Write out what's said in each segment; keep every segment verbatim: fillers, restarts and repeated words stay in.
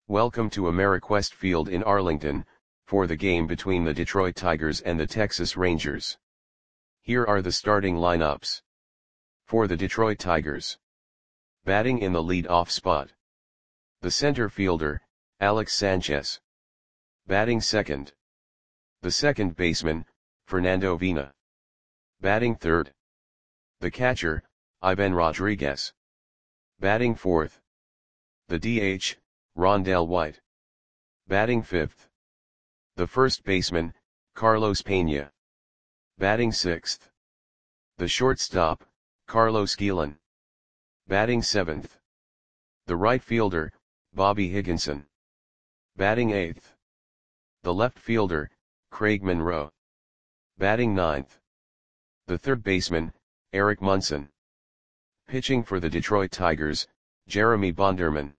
Welcome to Ameriquest Field in Arlington, for the game between the Detroit Tigers and the Texas Rangers. Here are the starting lineups. For the Detroit Tigers. Batting in the lead-off spot. The center fielder, Alex Sanchez. Batting second. The second baseman, Fernando Vina. Batting third. The catcher, Ivan Rodriguez. Batting fourth. The D H, Rondell White. Batting fifth. The first baseman, Carlos Pena. Batting sixth. The shortstop, Carlos Guillen. Batting seventh. The right fielder, Bobby Higginson. Batting eighth. The left fielder, Craig Monroe. Batting ninth. The third baseman, Eric Munson. Pitching for the Detroit Tigers, Jeremy Bonderman.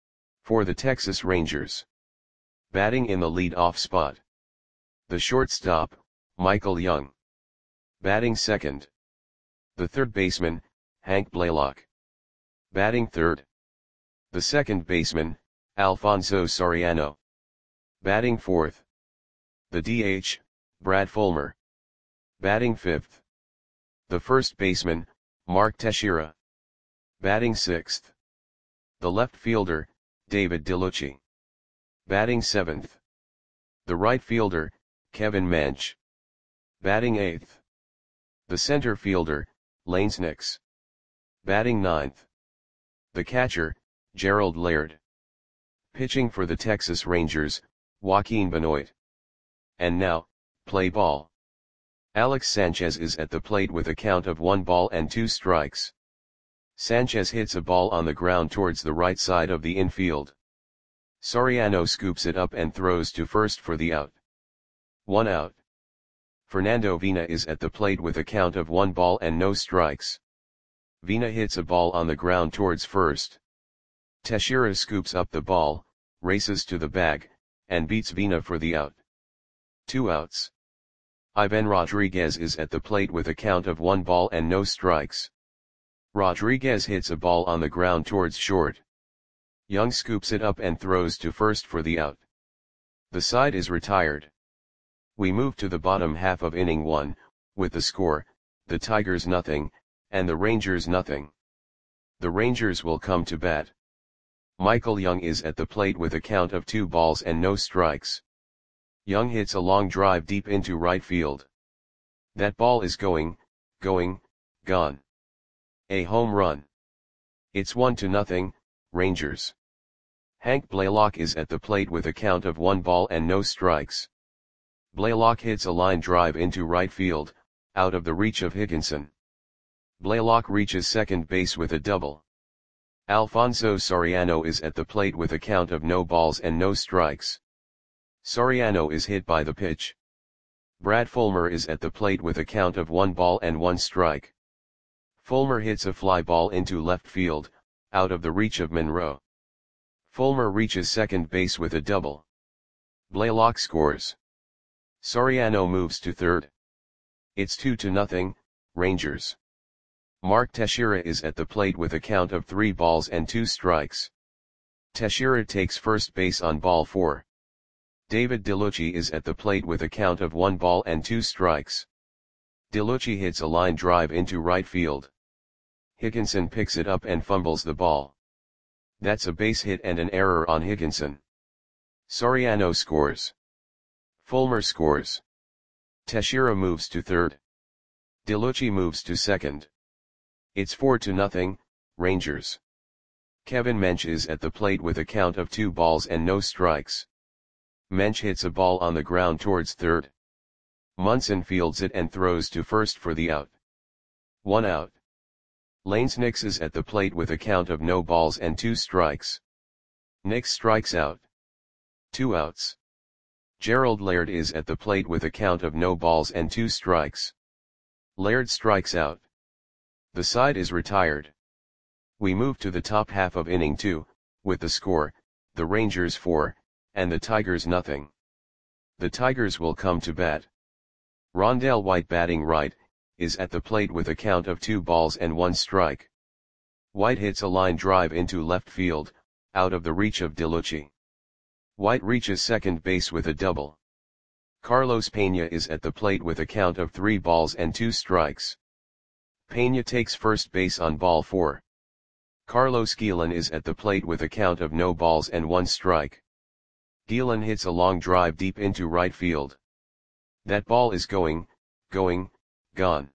For the Texas Rangers. Batting in the lead-off spot. The shortstop, Michael Young. Batting second. The third baseman, Hank Blaylock. Batting third. The second baseman, Alfonso Soriano. Batting fourth. The D H, Brad Fulmer. Batting fifth. The first baseman, Mark Teixeira. Batting sixth. The left fielder, David DeLucci. Batting seventh. The right fielder, Kevin Mench. Batting eighth. The center fielder, Lane Snicks. Batting ninth. The catcher, Gerald Laird. Pitching for the Texas Rangers, Joaquin Benoit. And now, play ball. Alex Sanchez is at the plate with a count of one ball and two strikes. Sanchez hits a ball on the ground towards the right side of the infield. Soriano scoops it up and throws to first for the out. One out. Fernando Vina is at the plate with a count of one ball and no strikes. Vina hits a ball on the ground towards first. Teixeira scoops up the ball, races to the bag, and beats Vina for the out. Two outs. Ivan Rodriguez is at the plate with a count of one ball and no strikes. Rodriguez hits a ball on the ground towards short. Young scoops it up and throws to first for the out. The side is retired. We move to the bottom half of inning one, with the score, the Tigers nothing, and the Rangers nothing. The Rangers will come to bat. Michael Young is at the plate with a count of two balls and no strikes. Young hits a long drive deep into right field. That ball is going, going, gone. A home run. It's one to nothing, Rangers. Hank Blaylock is at the plate with a count of one ball and no strikes. Blaylock hits a line drive into right field, out of the reach of Higginson. Blaylock reaches second base with a double. Alfonso Soriano is at the plate with a count of no balls and no strikes. Soriano is hit by the pitch. Brad Fulmer is at the plate with a count of one ball and one strike. Fulmer hits a fly ball into left field, out of the reach of Monroe. Fulmer reaches second base with a double. Blaylock scores. Soriano moves to third. It's two to nothing, Rangers. Mark Teixeira is at the plate with a count of three balls and two strikes. Teixeira takes first base on ball four. David DeLucci is at the plate with a count of one ball and two strikes. DeLucci hits a line drive into right field. Higginson picks it up and fumbles the ball. That's a base hit and an error on Higginson. Soriano scores. Fulmer scores. Teixeira moves to third. DeLucci moves to second. It's four to nothing, Rangers. Kevin Mench is at the plate with a count of two balls and no strikes. Mench hits a ball on the ground towards third. Munson fields it and throws to first for the out. One out. Lane Snicks is at the plate with a count of no balls and two strikes. Nix strikes out. Two outs. Gerald Laird is at the plate with a count of no balls and two strikes. Laird strikes out. The side is retired. We move to the top half of inning two, with the score, the Rangers four, and the Tigers nothing. The Tigers will come to bat. Rondell White batting right, is at the plate with a count of two balls and one strike. White hits a line drive into left field, out of the reach of DeLucci. White reaches second base with a double. Carlos Peña is at the plate with a count of three balls and two strikes. Peña takes first base on ball four. Carlos Guillen is at the plate with a count of no balls and one strike. Guillen hits a long drive deep into right field. That ball is going, going, gone.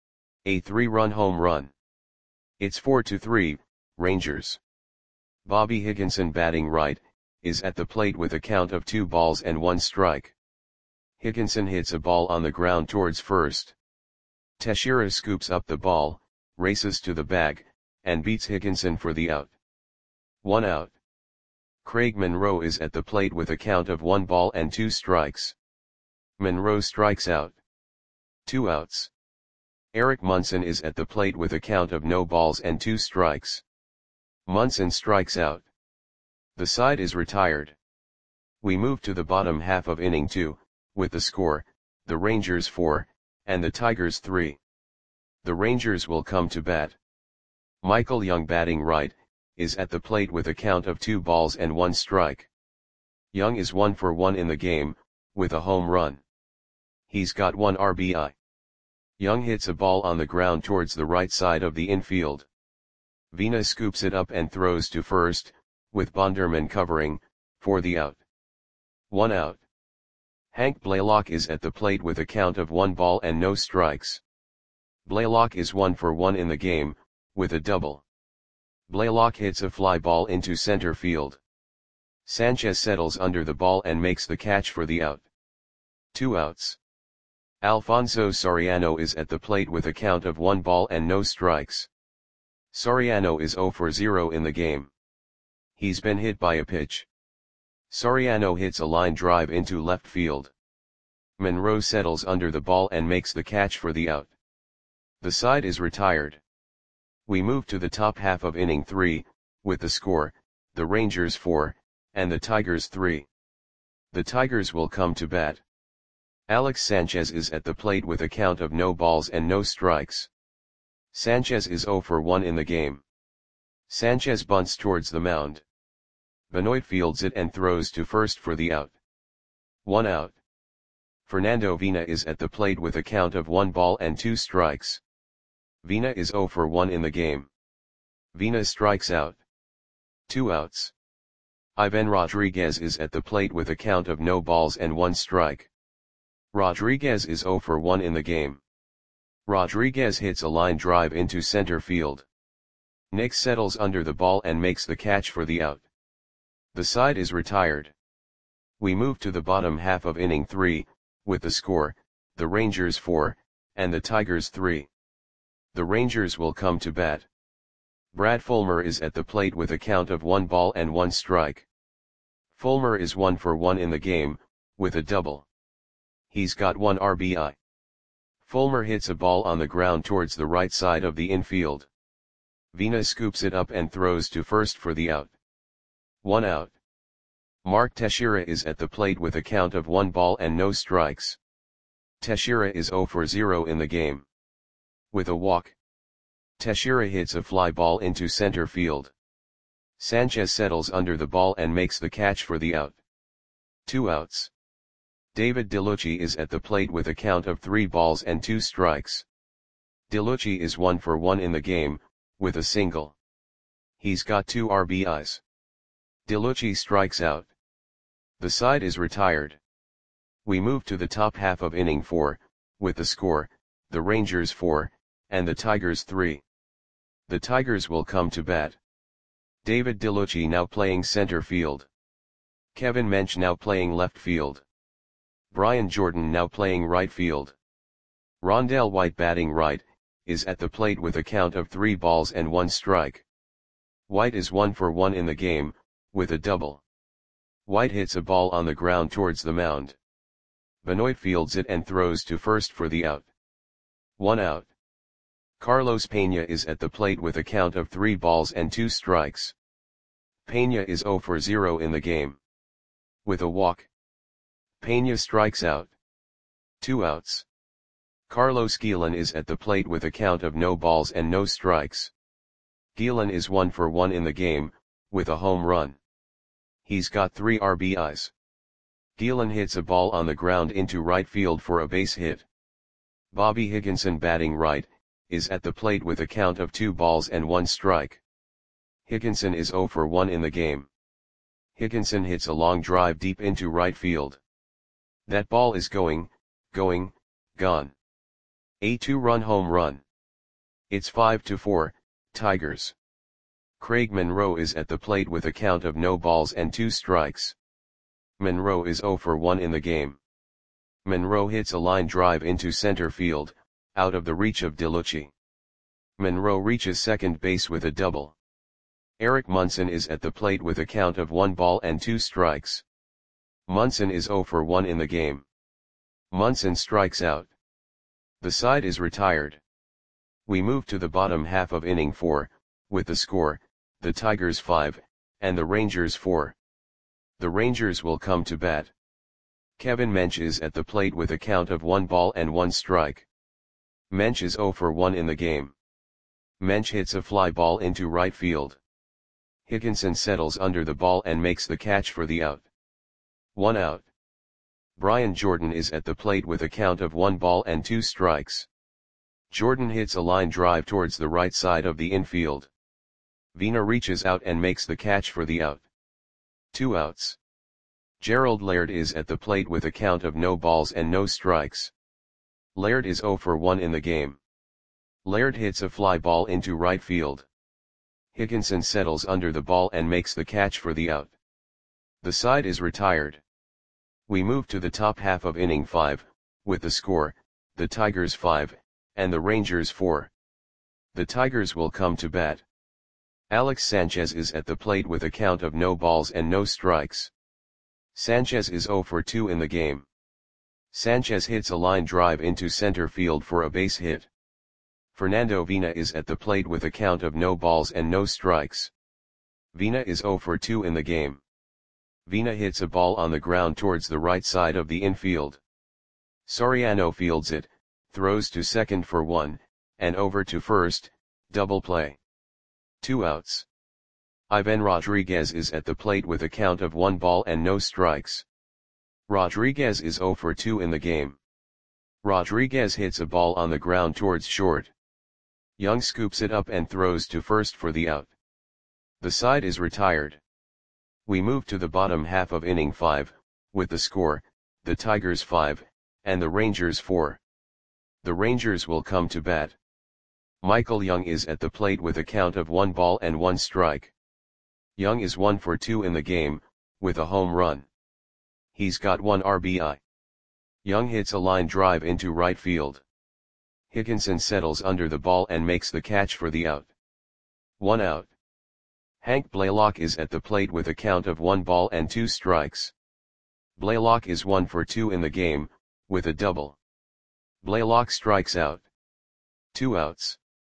A three-run home run. It's four to three, Rangers. Bobby Higginson, batting right, is at the plate with a count of two balls and one strike. Higginson hits a ball on the ground towards first. Teixeira scoops up the ball, races to the bag, and beats Higginson for the out. One out. Craig Monroe is at the plate with a count of one ball and two strikes. Monroe strikes out. Two outs. Eric Munson is at the plate with a count of no balls and two strikes. Munson strikes out. The side is retired. We move to the bottom half of inning two, with the score, the Rangers four, and the Tigers three. The Rangers will come to bat. Michael Young, batting right, is at the plate with a count of two balls and one strike. Young is one for one in the game, with a home run. He's got one R B I. Young hits a ball on the ground towards the right side of the infield. Vina scoops it up and throws to first, with Bonderman covering, for the out. One out. Hank Blaylock is at the plate with a count of one ball and no strikes. Blaylock is one for one in the game, with a double. Blaylock hits a fly ball into center field. Sanchez settles under the ball and makes the catch for the out. Two outs. Alfonso Soriano is at the plate with a count of one ball and no strikes. Soriano is zero for zero in the game. He's been hit by a pitch. Soriano hits a line drive into left field. Monroe settles under the ball and makes the catch for the out. The side is retired. We move to the top half of inning three, with the score, the Rangers four, and the Tigers three. The Tigers will come to bat. Alex Sanchez is at the plate with a count of no balls and no strikes. Sanchez is zero for one in the game. Sanchez bunts towards the mound. Benoit fields it and throws to first for the out. One out. Fernando Vina is at the plate with a count of one ball and two strikes. Vina is zero for one in the game. Vina strikes out. Two outs. Ivan Rodriguez is at the plate with a count of no balls and one strike. Rodriguez is zero for one in the game. Rodriguez hits a line drive into center field. Nick settles under the ball and makes the catch for the out. The side is retired. We move to the bottom half of inning three, with the score, the Rangers four, and the Tigers three. The Rangers will come to bat. Brad Fulmer is at the plate with a count of one ball and one strike. Fulmer is one for one in the game, with a double. He's got one R B I. Fulmer hits a ball on the ground towards the right side of the infield. Vina scoops it up and throws to first for the out. One out. Mark Teixeira is at the plate with a count of one ball and no strikes. Teixeira is zero for zero in the game. With a walk. Teixeira hits a fly ball into center field. Sanchez settles under the ball and makes the catch for the out. Two outs. David DeLucci is at the plate with a count of three balls and two strikes. DeLucci is one for one in the game, with a single. He's got two R B Is. DeLucci strikes out. The side is retired. We move to the top half of inning four, with the score, the Rangers four, and the Tigers three. The Tigers will come to bat. David DeLucci now playing center field. Kevin Mench now playing left field. Brian Jordan now playing right field. Rondell White, batting right, is at the plate with a count of three balls and one strike. White is one for one in the game, with a double. White hits a ball on the ground towards the mound. Benoit fields it and throws to first for the out. One out. Carlos Peña is at the plate with a count of three balls and two strikes. Peña is zero for zero in the game. With a walk. Peña strikes out. Two outs. Carlos Guillen is at the plate with a count of no balls and no strikes. Guillen is one for one in the game, with a home run. He's got three R B Is. Gielan hits a ball on the ground into right field for a base hit. Bobby Higginson, batting right, is at the plate with a count of two balls and one strike. Higginson is zero for one in the game. Higginson hits a long drive deep into right field. That ball is going, going, gone. A two-run home run. It's five to four, Tigers. Craig Monroe is at the plate with a count of no balls and two strikes. Monroe is zero for one in the game. Monroe hits a line drive into center field, out of the reach of DeLucci. Monroe reaches second base with a double. Eric Munson is at the plate with a count of one ball and two strikes. Munson is zero for one in the game. Munson strikes out. The side is retired. We move to the bottom half of inning four, with the score, the Tigers five, and the Rangers four. The Rangers will come to bat. Kevin Mench is at the plate with a count of one ball and one strike. Mench is zero for one in the game. Mench hits a fly ball into right field. Higginson settles under the ball and makes the catch for the out. One out. Brian Jordan is at the plate with a count of one ball and two strikes. Jordan hits a line drive towards the right side of the infield. Vina reaches out and makes the catch for the out. Two outs. Gerald Laird is at the plate with a count of no balls and no strikes. Laird is zero for one in the game. Laird hits a fly ball into right field. Higginson settles under the ball and makes the catch for the out. The side is retired. We move to the top half of inning five, with the score, the Tigers five, and the Rangers four. The Tigers will come to bat. Alex Sanchez is at the plate with a count of no balls and no strikes. Sanchez is zero for two in the game. Sanchez hits a line drive into center field for a base hit. Fernando Vina is at the plate with a count of no balls and no strikes. Vina is zero for two in the game. Vina hits a ball on the ground towards the right side of the infield. Soriano fields it, throws to second for one, and over to first, double play. Two outs. Ivan Rodriguez is at the plate with a count of one ball and no strikes. Rodriguez is zero for two in the game. Rodriguez hits a ball on the ground towards short. Young scoops it up and throws to first for the out. The side is retired. We move to the bottom half of inning five, with the score, the Tigers five, and the Rangers four. The Rangers will come to bat. Michael Young is at the plate with a count of one ball and one strike. Young is one for two in the game, with a home run. He's got one R B I. Young hits a line drive into right field. Higginson settles under the ball and makes the catch for the out. One out. Hank Blaylock is at the plate with a count of one ball and two strikes. Blaylock is one for two in the game, with a double. Blaylock strikes out. Two outs.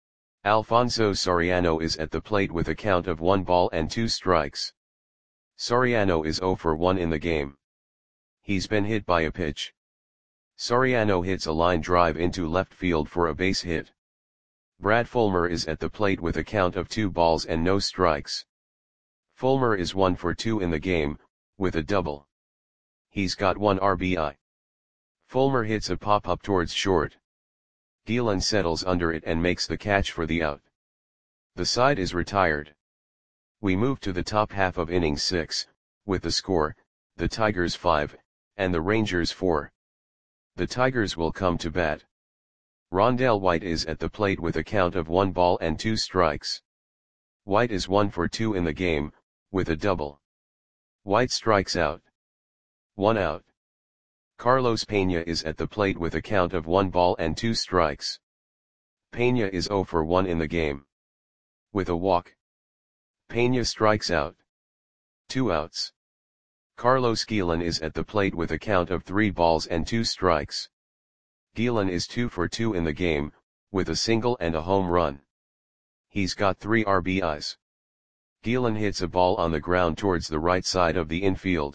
Alfonso Soriano is at the plate with a count of one ball and two strikes. Soriano is zero for one in the game. He's been hit by a pitch. Soriano hits a line drive into left field for a base hit. Brad Fulmer is at the plate with a count of two balls and no strikes. Fulmer is one for two in the game, with a double. He's got one R B I. Fulmer hits a pop-up towards short. Gielan settles under it and makes the catch for the out. The side is retired. We move to the top half of inning six, with the score, the Tigers five, and the Rangers four. The Tigers will come to bat. Rondell White is at the plate with a count of one ball and two strikes. White is one for two in the game, with a double. White strikes out. One out. Carlos Pena is at the plate with a count of one ball and two strikes. Pena is zero for one in the game. With a walk. Pena strikes out. Two outs. Carlos Gielan is at the plate with a count of three balls and two strikes. Gielan is two for two in the game, with a single and a home run. He's got three R B Is. Gielan hits a ball on the ground towards the right side of the infield.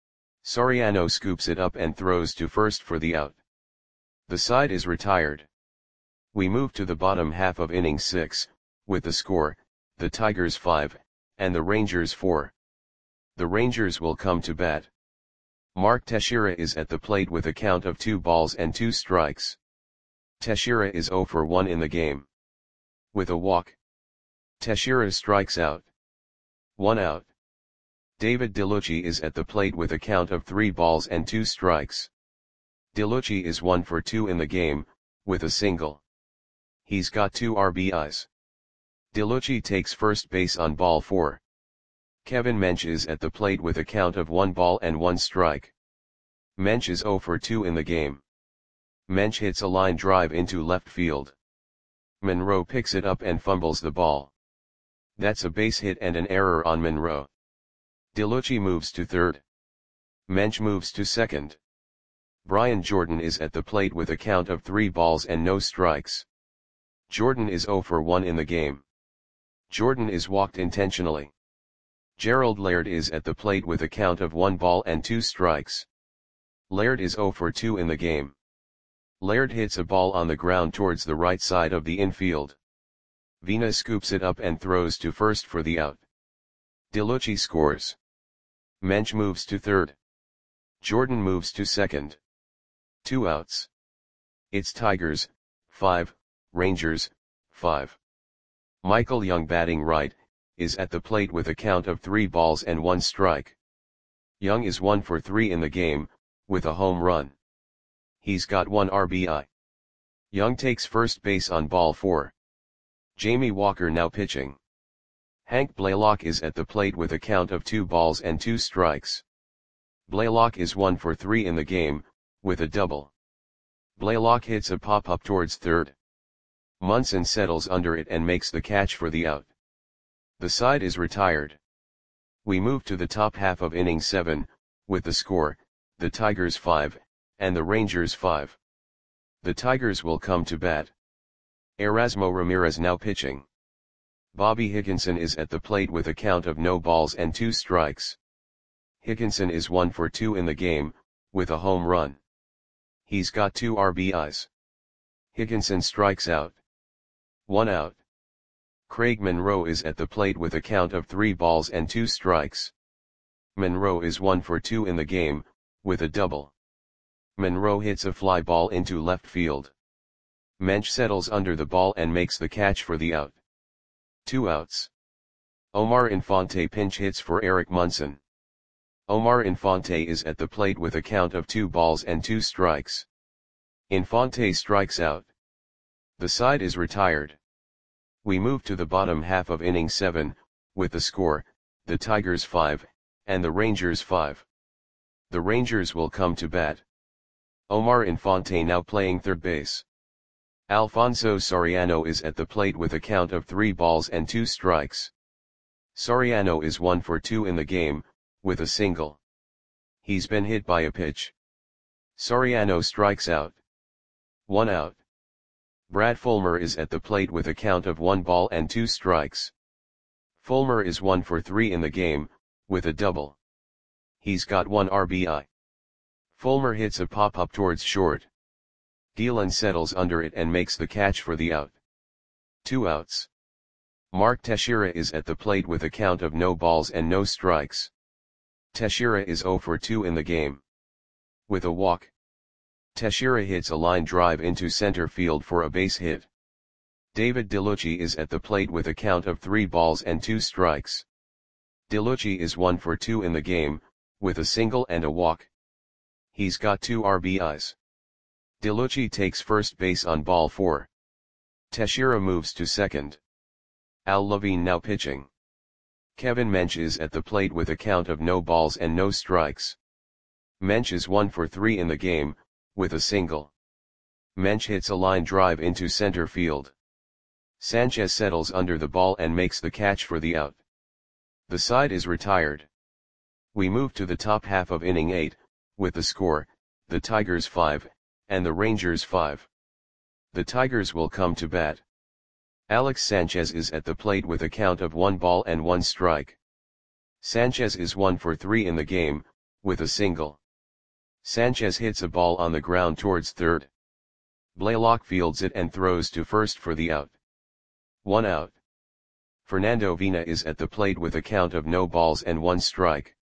Soriano scoops it up and throws to first for the out. The side is retired. We move to the bottom half of inning six, with the score, the Tigers five, and the Rangers four. The Rangers will come to bat. Mark Teixeira is at the plate with a count of two balls and two strikes. Teixeira is zero for one in the game. With a walk, Teixeira strikes out. One out. David DeLucci is at the plate with a count of three balls and two strikes. DeLucci is one for two in the game, with a single. He's got two R B Is. DeLucci takes first base on ball four. Kevin Mench is at the plate with a count of one ball and one strike. Mench is zero for two in the game. Mench hits a line drive into left field. Monroe picks it up and fumbles the ball. That's a base hit and an error on Monroe. DeLucci moves to third. Mench moves to second. Brian Jordan is at the plate with a count of three balls and no strikes. Jordan is zero for one in the game. Jordan is walked intentionally. Gerald Laird is at the plate with a count of one ball and two strikes. Laird is zero for two in the game. Laird hits a ball on the ground towards the right side of the infield. Vina scoops it up and throws to first for the out. DeLucci scores. Mench moves to third. Jordan moves to second. Two outs. It's Tigers, five, Rangers, five. Michael Young batting right, is at the plate with a count of three balls and one strike. Young is one for three in the game, with a home run. He's got one R B I. Young takes first base on ball four. Jamie Walker now pitching. Hank Blaylock is at the plate with a count of two balls and two strikes. Blaylock is one for three in the game, with a double. Blaylock hits a pop-up towards third. Munson settles under it and makes the catch for the out. The side is retired. We move to the top half of inning seven, with the score, the Tigers five, and the Rangers five. The Tigers will come to bat. Erasmo Ramirez now pitching. Bobby Higginson is at the plate with a count of no balls and two strikes. Higginson is one for two in the game, with a home run. He's got two R B Is. Higginson strikes out. One out. Craig Monroe is at the plate with a count of three balls and two strikes. Monroe is one for two in the game, with a double. Monroe hits a fly ball into left field. Mench settles under the ball and makes the catch for the out. Two outs. Omar Infante pinch hits for Eric Munson. Omar Infante is at the plate with a count of two balls and two strikes. Infante strikes out. The side is retired. We move to the bottom half of inning seven, with the score, the Tigers five, and the Rangers five. The Rangers will come to bat. Omar Infante now playing third base. Alfonso Soriano is at the plate with a count of three balls and two strikes. Soriano is one for two in the game, with a single. He's been hit by a pitch. Soriano strikes out. One out. Brad Fulmer is at the plate with a count of one ball and two strikes. Fulmer is one for three in the game, with a double. He's got one R B I. Fulmer hits a pop-up towards short. Gielan settles under it and makes the catch for the out. Two outs. Mark Teixeira is at the plate with a count of no balls and no strikes. Teixeira is zero for two in the game. With a walk, Teixeira hits a line drive into center field for a base hit. David DeLucci is at the plate with a count of three balls and two strikes. DeLucci is one for two in the game, with a single and a walk. He's got two R B Is. DeLucci takes first base on ball four. Teixeira moves to second. Al Levine now pitching. Kevin Mench is at the plate with a count of no balls and no strikes. Mench is one for three in the game, with a single. Mench hits a line drive into center field. Sanchez settles under the ball and makes the catch for the out. The side is retired. We move to the top half of inning eight, with the score, the Tigers five, and the Rangers five. The Tigers will come to bat. Alex Sanchez is at the plate with a count of one ball and one strike. Sanchez is one for three in the game, with a single. Sanchez hits a ball on the ground towards third. Blaylock fields it and throws to first for the out. One out. Fernando Vina is at the plate with a count of no balls and one strike.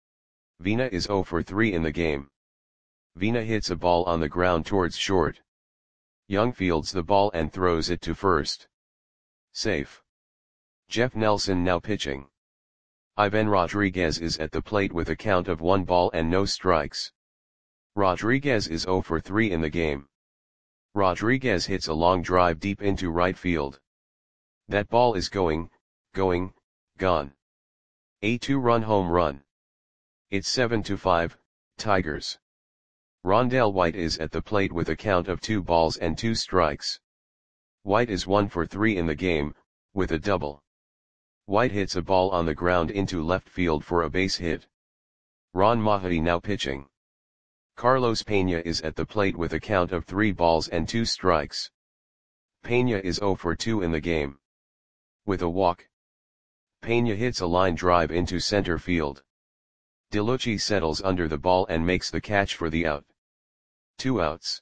Veena is zero for three in the game. Veena hits a ball on the ground towards short. Young fields the ball and throws it to first. Safe. Jeff Nelson now pitching. Ivan Rodriguez is at the plate with a count of one ball and no strikes. Rodriguez is zero for three in the game. Rodriguez hits a long drive deep into right field. That ball is going, going, gone. A two-run home run. It's seven to five, Tigers. Rondell White is at the plate with a count of two balls and two strikes. White is one for three in the game, with a double. White hits a ball on the ground into left field for a base hit. Ron Mahay now pitching. Carlos Pena is at the plate with a count of three balls and two strikes. Pena is zero for two in the game. With a walk. Pena hits a line drive into center field. DeLucci settles under the ball and makes the catch for the out. Two outs.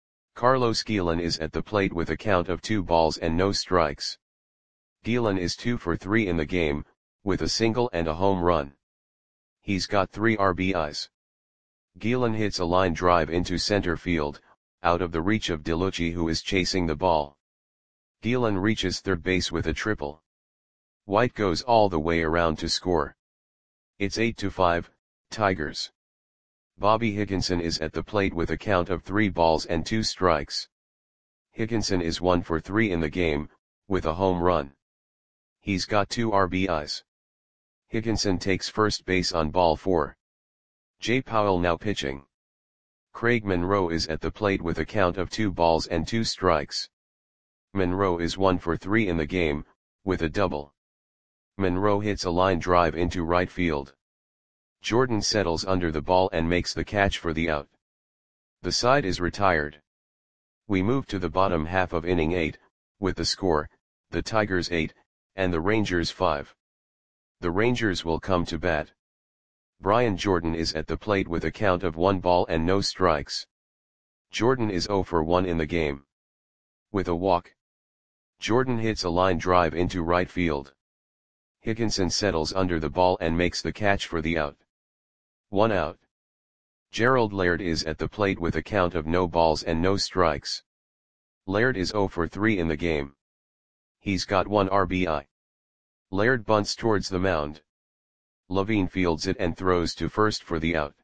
Carlos Guillen is at the plate with a count of two balls and no strikes. Guillen is two for three in the game, with a single and a home run. He's got three R B Is. Guillen hits a line drive into center field, out of the reach of DeLucci who is chasing the ball. Guillen reaches third base with a triple. White goes all the way around to score. It's eight to five, Tigers. Bobby Higginson is at the plate with a count of three balls and two strikes. Higginson is one for three in the game, with a home run. He's got two R B Is. Higginson takes first base on ball four. Jay Powell now pitching. Craig Monroe is at the plate with a count of two balls and two strikes. Monroe is one for three in the game, with a double. Monroe hits a line drive into right field. Jordan settles under the ball and makes the catch for the out. The side is retired. We move to the bottom half of inning eight, with the score, the Tigers eight, and the Rangers five. The Rangers will come to bat. Brian Jordan is at the plate with a count of one ball and no strikes. Jordan is zero for one in the game. With a walk. Jordan hits a line drive into right field. Higginson settles under the ball and makes the catch for the out. One out. Gerald Laird is at the plate with a count of no balls and no strikes. Laird is zero for three in the game. He's got one R B I. Laird bunts towards the mound. Levine fields it and throws to first for the out.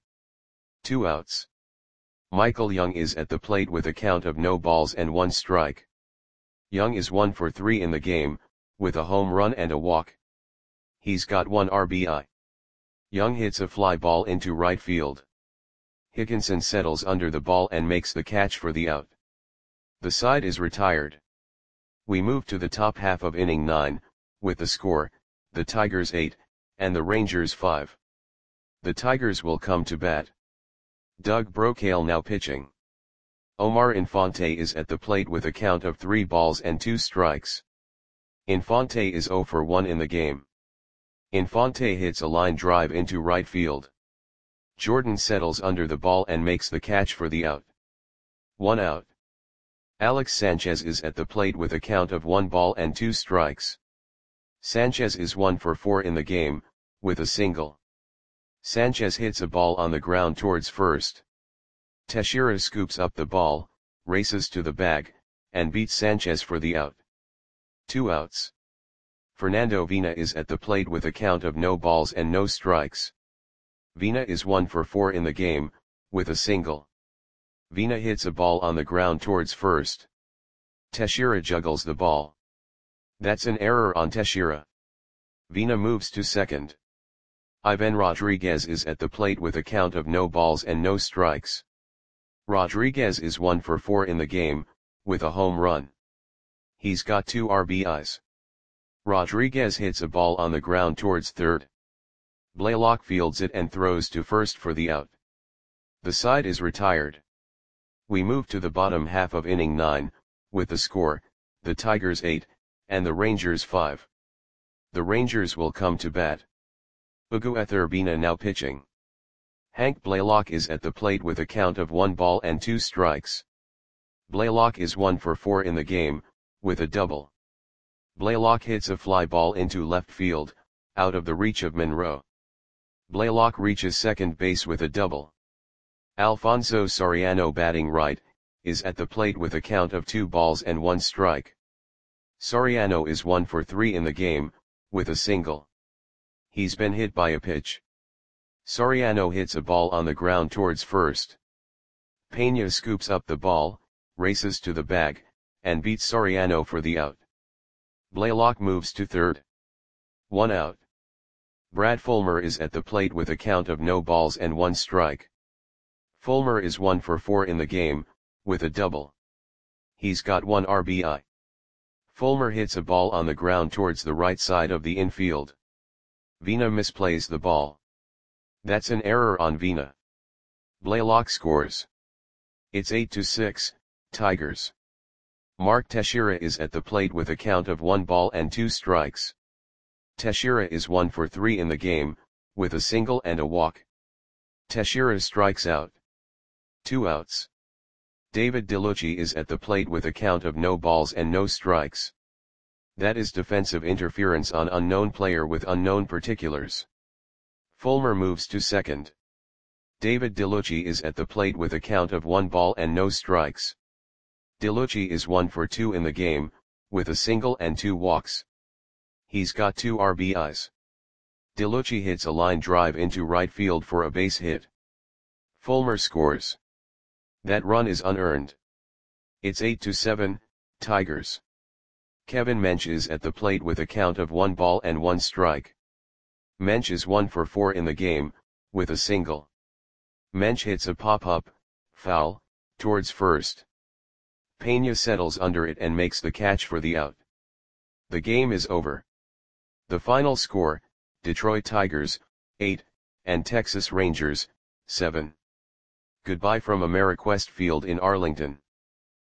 Two outs. Michael Young is at the plate with a count of no balls and one strike. Young is one for three in the game, with a home run and a walk. He's got one R B I. Young hits a fly ball into right field. Higginson settles under the ball and makes the catch for the out. The side is retired. We move to the top half of inning nine, with the score, the Tigers eight, and the Rangers five. The Tigers will come to bat. Doug Brocail now pitching. Omar Infante is at the plate with a count of three balls and two strikes. Infante is zero for one in the game. Infante hits a line drive into right field. Jordan settles under the ball and makes the catch for the out. One out. Alex Sanchez is at the plate with a count of one ball and two strikes. Sanchez is one for four in the game, with a single. Sanchez hits a ball on the ground towards first. Teixeira scoops up the ball, races to the bag, and beats Sanchez for the out. Two outs. Fernando Veena is at the plate with a count of no balls and no strikes. Veena is one for four in the game, with a single. Veena hits a ball on the ground towards first. Teixeira juggles the ball. That's an error on Teixeira. Veena moves to second. Ivan Rodriguez is at the plate with a count of no balls and no strikes. Rodriguez is one for four in the game, with a home run. He's got two R B Is. Rodriguez hits a ball on the ground towards third. Blaylock fields it and throws to first for the out. The side is retired. We move to the bottom half of inning nine, with the score, the Tigers eight, and the Rangers five. The Rangers will come to bat. Ugueth Urbina now pitching. Hank Blaylock is at the plate with a count of one ball and two strikes. Blaylock is one for four in the game, with a double. Blaylock hits a fly ball into left field, out of the reach of Monroe. Blaylock reaches second base with a double. Alfonso Soriano batting right, is at the plate with a count of two balls and one strike. Soriano is one for three in the game, with a single. He's been hit by a pitch. Soriano hits a ball on the ground towards first. Pena scoops up the ball, races to the bag, and beats Soriano for the out. Blaylock moves to third. One out. Brad Fulmer is at the plate with a count of no balls and one strike. Fulmer is one for four in the game, with a double. He's got one R B I. Fulmer hits a ball on the ground towards the right side of the infield. Vina misplays the ball. That's an error on Vina. Blaylock scores. It's eight to six, Tigers. Mark Teixeira is at the plate with a count of one ball and two strikes. Teixeira is one for three in the game, with a single and a walk. Teixeira strikes out. Two outs. David DeLucci is at the plate with a count of no balls and no strikes. That is defensive interference on unknown player with unknown particulars. Fulmer moves to second. David DeLucci is at the plate with a count of one ball and no strikes. DeLucci is one for two in the game, with a single and two walks. He's got two R B Is. DeLucci hits a line drive into right field for a base hit. Fulmer scores. That run is unearned. It's eight to seven, Tigers. Kevin Mench is at the plate with a count of one ball and one strike. Mench is one for four in the game, with a single. Mench hits a pop-up, foul, towards first. Pena settles under it and makes the catch for the out. The game is over. The final score, Detroit Tigers, eight, and Texas Rangers, seven. Goodbye from Ameriquest Field in Arlington.